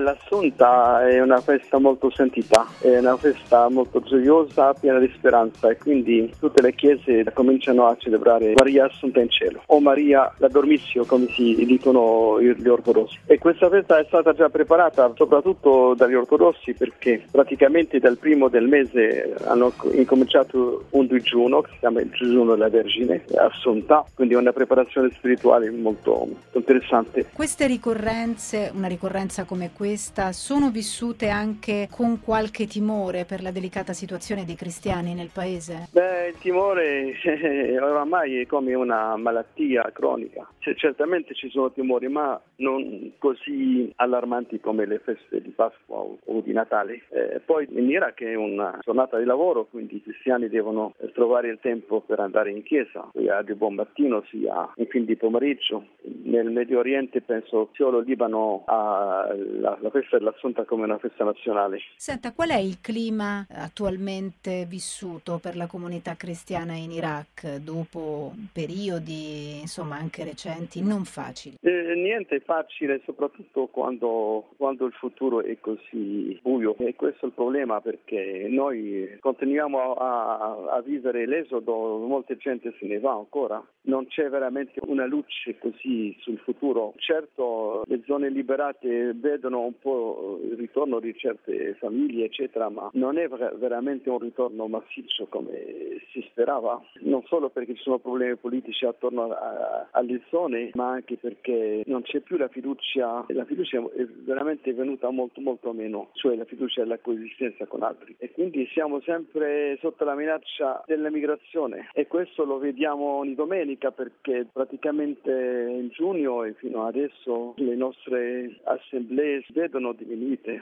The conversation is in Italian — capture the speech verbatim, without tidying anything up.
L'Assunta è una festa molto sentita, è una festa molto gioiosa, piena di speranza, e quindi tutte le chiese cominciano a celebrare Maria Assunta in cielo, o Maria la Dormizio, come si dicono gli ortodossi. E questa festa è stata già preparata soprattutto dagli ortodossi, perché praticamente dal primo del mese hanno incominciato un digiuno che si chiama il digiuno della Vergine Assunta, quindi una preparazione spirituale molto interessante. Queste ricorrenze, una ricorrenza come questa, sono vissute anche con qualche timore per la delicata situazione dei cristiani nel paese? Beh, il timore eh, oramai è come una malattia cronica. C- certamente ci sono timori, ma non così allarmanti come le feste di Pasqua o, o di Natale. Eh, poi in Iraq è una giornata di lavoro, quindi i cristiani devono eh, trovare il tempo per andare in chiesa, sia di buon mattino sia in fin di pomeriggio. Nel Medio Oriente penso solo il Libano ha la, la festa dell'Assunta come una festa nazionale. Senta, qual è il clima attualmente vissuto per la comunità cristiana in Iraq dopo periodi, insomma, anche recenti, non facili? Eh, niente è facile, soprattutto quando, quando il futuro è così buio, e questo è il problema, perché noi continuiamo a, a vivere l'esodo, molta gente se ne va ancora, non c'è veramente una luce così sul futuro. Certo, le zone liberate vedono un po' il ritorno di certe famiglie eccetera, ma non è veramente un ritorno massiccio come si sperava, non solo perché ci sono problemi politici attorno a, a, alle zone, ma anche perché non c'è più la fiducia, la fiducia è veramente venuta molto molto meno, cioè la fiducia alla coesistenza con altri, e quindi siamo sempre sotto la minaccia della migrazione, e questo lo vediamo ogni domenica, perché praticamente in giugno e fino adesso le nostre assemblee si vedono diminuite.